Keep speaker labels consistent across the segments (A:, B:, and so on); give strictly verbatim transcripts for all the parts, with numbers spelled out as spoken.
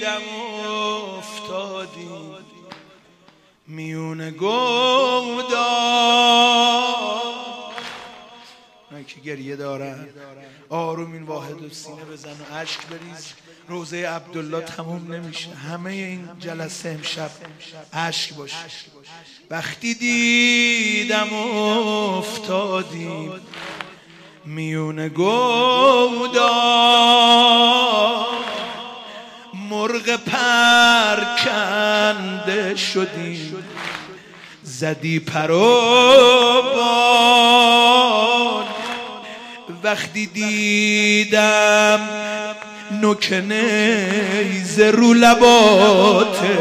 A: دیدم افتادی میون گودار. من که گریه دارن آروم این واحد و سینه بزن و عشق بریز. روزه عبدالله تموم نمیشه، همه این جلسه امشب عشق باشه. وقتی دیدم افتادی میون گودار، مرغ پرکنده شدی زدی پر و بال. وقتی دیدم نوک نیزه رو لباته،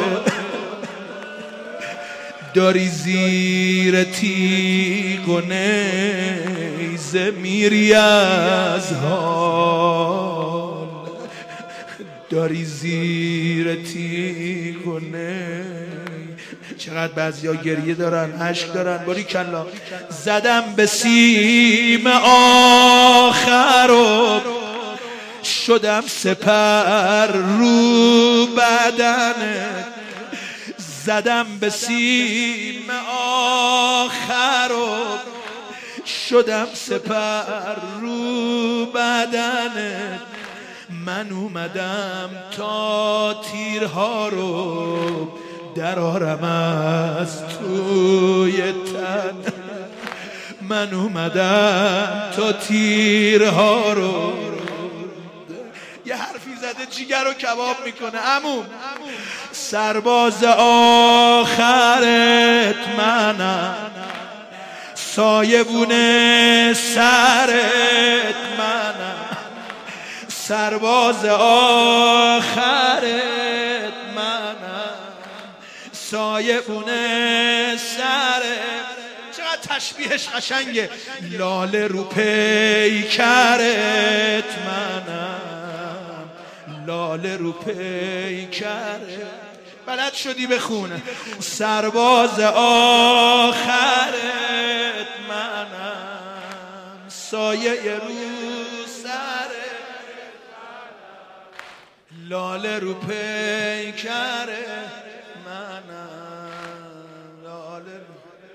A: داری زیر تیغ و نیزه میری از حال، داری زیر تیغ و نیزه. چقدر بعضیا گریه دارن، عشق دارن. باریکلا. زدم به سیم آخر و شدم سپر رو بدنت، زدم به سیم آخر و شدم سپر رو بدنت. من اومدم تا تیرها رو درارم از توی تن، من اومدم تا تیرها رو. یه حرفی زده جیگر رو کباب میکنه. عمو سرباز آخرت منم، سایبون سرت منم، سرباز آخرت منم، سایبون سرت. چقدر تشبیهش قشنگه. لاله رو پیکرت منم، لاله رو پیکرت. بلد شدی بخونه. سرباز آخرت منم، سایه رو سرت، لاله رو پیکرت منم، لاله رو.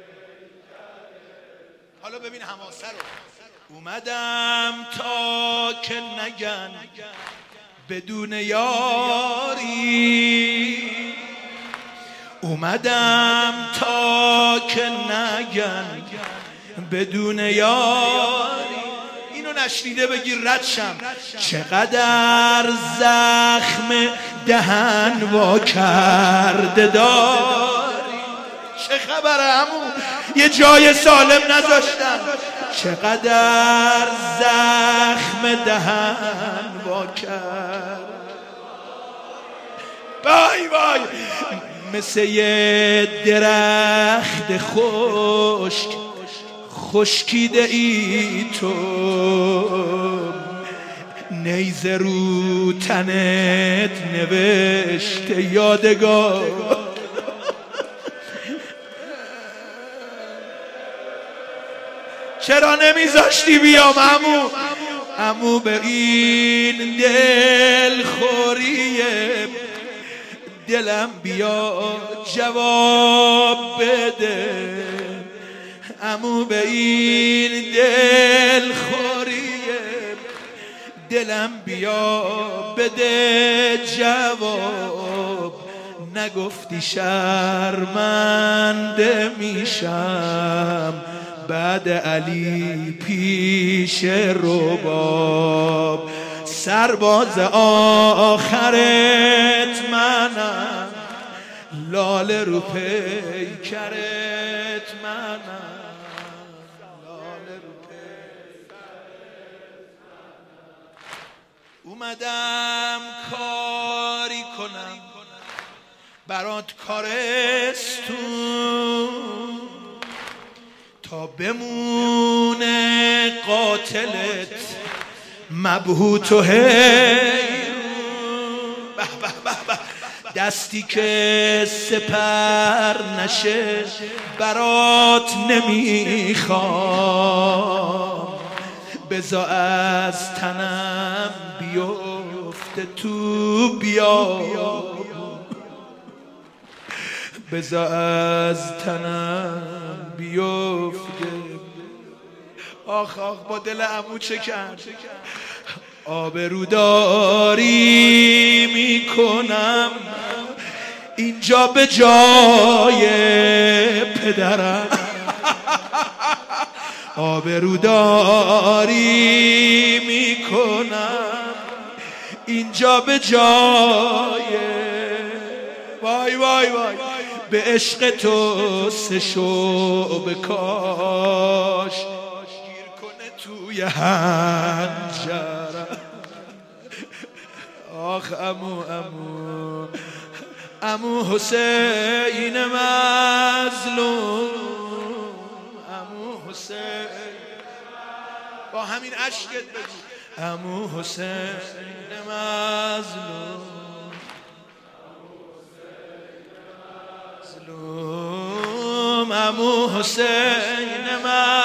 A: حالا ببین حماسه رو. اومدم تا که نگن بدون یاری، اومدم تا که نگن بدون یاری. اینو نشنیده بگیر ردشم. چقدر زخم دهن وا کرده داری. چه خبره عمو؟ یه جای سالم نذاشتن. چقدر زخم دهن وا کرد. وای وای. مثل یه درخت خشک خشکیده ای تو، نیزه رو تنت نوشته یادگار. چرا نمیذاشتی بیام عمو؟ عمو به این دل خوریه دلم بیا جواب بده. عمو به این دل خوریه دلم بیا بده جواب. نگفتی شرمنده میشم بعد علی پیش رباب. سرباز آخرت منم، لاله رو پیکرت منم، لاله رو پیکرت منم. اومدم کاری کنم برات کارستون، تا بمونه قاتلت مبهوت و حیرون. دستی که سپر نشه برات نمیخوام، بذار از تنم بیفته بیفته تو بیا بذار از تنم بیفته. آخ آخ با دل عمو چه کرد. آبروداری میکنم اینجا به جای پدرم، آبروداری میکنم اینجا به جای، وای وای وای به عشق تو سه شعبه کاش گیر کنه توی هنجرم. آخ امو امو امو حسین مظلوم، امو حسین با همین عشقت بگو امو حسین مظلوم، مظلوم امو حسین مظلوم.